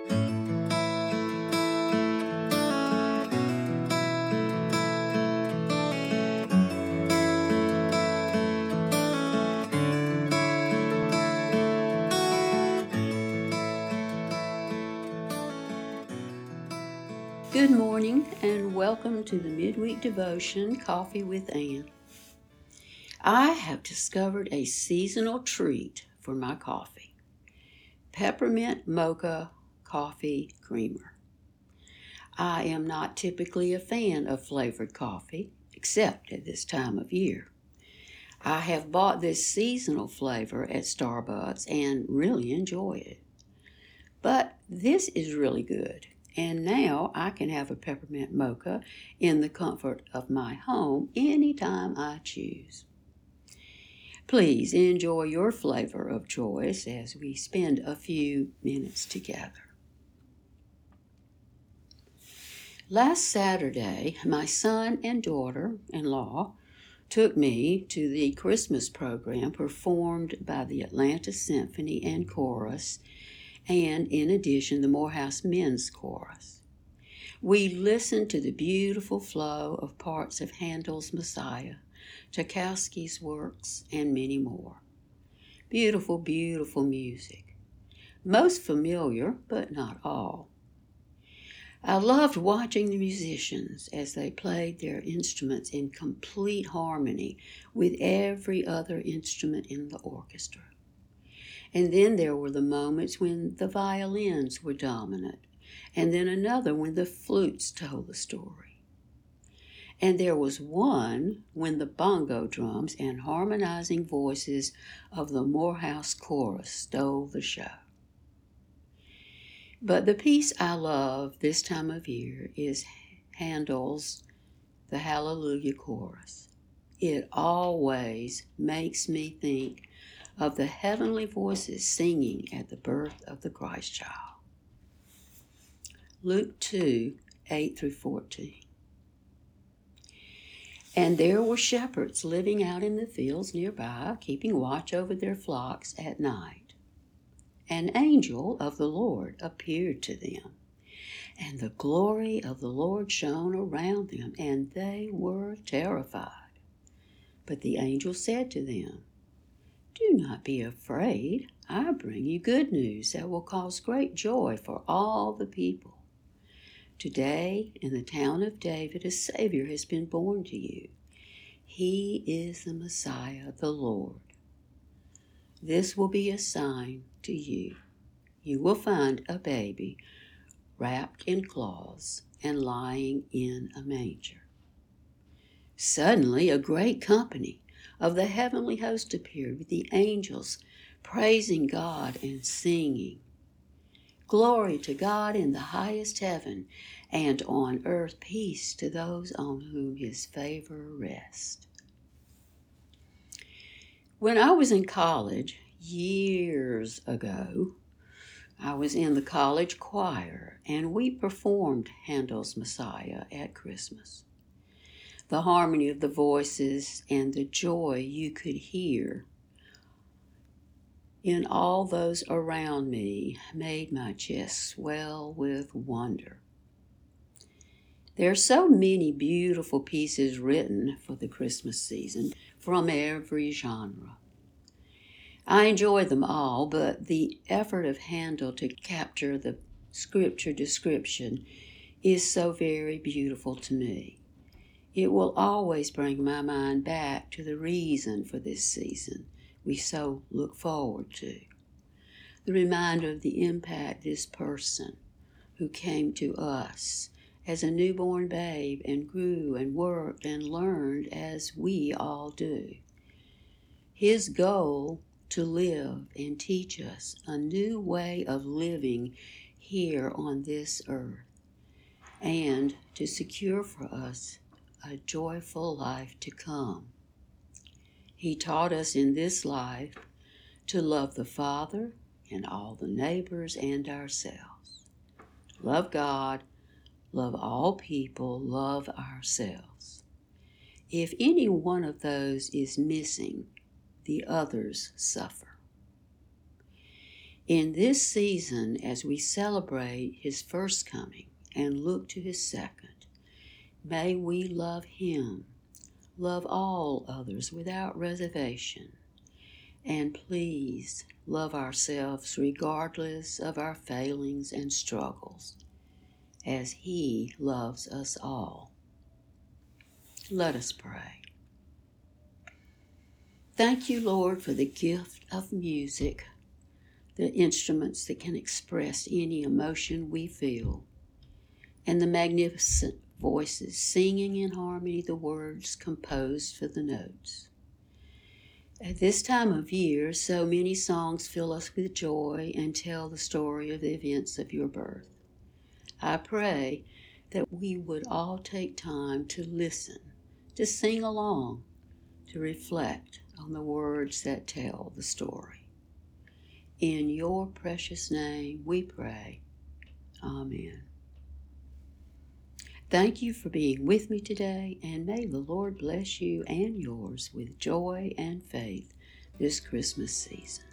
Good morning and welcome to the midweek devotion, Coffee with Ann. I have discovered a seasonal treat for my coffee: peppermint mocha coffee creamer. I am not typically a fan of flavored coffee, except at this time of year. I have bought this seasonal flavor at Starbucks and really enjoy it. But this is really good, and now I can have a peppermint mocha in the comfort of my home anytime I choose. Please enjoy your flavor of choice as we spend a few minutes together. Last Saturday, my son and daughter-in-law took me to the Christmas program performed by the Atlanta Symphony and Chorus, and in addition, the Morehouse Men's Chorus. We listened to the beautiful flow of parts of Handel's Messiah, Tchaikovsky's works, and many more. Beautiful, beautiful music. Most familiar, but not all. I loved watching the musicians as they played their instruments in complete harmony with every other instrument in the orchestra. And then there were the moments when the violins were dominant, and then another when the flutes told the story. And there was one when the bongo drums and harmonizing voices of the Morehouse Chorus stole the show. But the piece I love this time of year is Handel's The Hallelujah Chorus. It always makes me think of the heavenly voices singing at the birth of the Christ child. Luke 2, 8 through 14. And there were shepherds living out in the fields nearby, keeping watch over their flocks at night. An angel of the Lord appeared to them, and the glory of the Lord shone around them, and they were terrified. But the angel said to them, "Do not be afraid. I bring you good news that will cause great joy for all the people. Today, in the town of David, a Savior has been born to you. He is the Messiah, the Lord. This will be a sign to you. You will find a baby wrapped in cloths and lying in a manger." Suddenly, a great company of the heavenly host appeared with the angels, praising God and singing, "Glory to God in the highest heaven, and on earth peace to those on whom his favor rests." When I was in college, years ago, I was in the college choir, and we performed Handel's Messiah at Christmas. The harmony of the voices and the joy you could hear in all those around me made my chest swell with wonder. There are so many beautiful pieces written for the Christmas season from every genre. I enjoy them all, but the effort of Handel to capture the scripture description is so very beautiful to me. It will always bring my mind back to the reason for this season we so look forward to. The reminder of the impact this person who came to us as a newborn babe and grew and worked and learned as we all do. His goal to live and teach us a new way of living here on this earth, and to secure for us a joyful life to come. He taught us in this life to love the Father and all the neighbors and ourselves. Love God, love all people, love ourselves. If any one of those is missing, the others suffer. In this season, as we celebrate his first coming and look to his second, may we love him, love all others without reservation, and please love ourselves regardless of our failings and struggles, as he loves us all. Let us pray. Thank you, Lord, for the gift of music, the instruments that can express any emotion we feel, and the magnificent voices singing in harmony the words composed for the notes. At this time of year, so many songs fill us with joy and tell the story of the events of your birth. I pray that we would all take time to listen, to sing along, to reflect on the words that tell the story. In your precious name we pray. Amen. Thank you for being with me today, and may the Lord bless you and yours with joy and faith this Christmas season.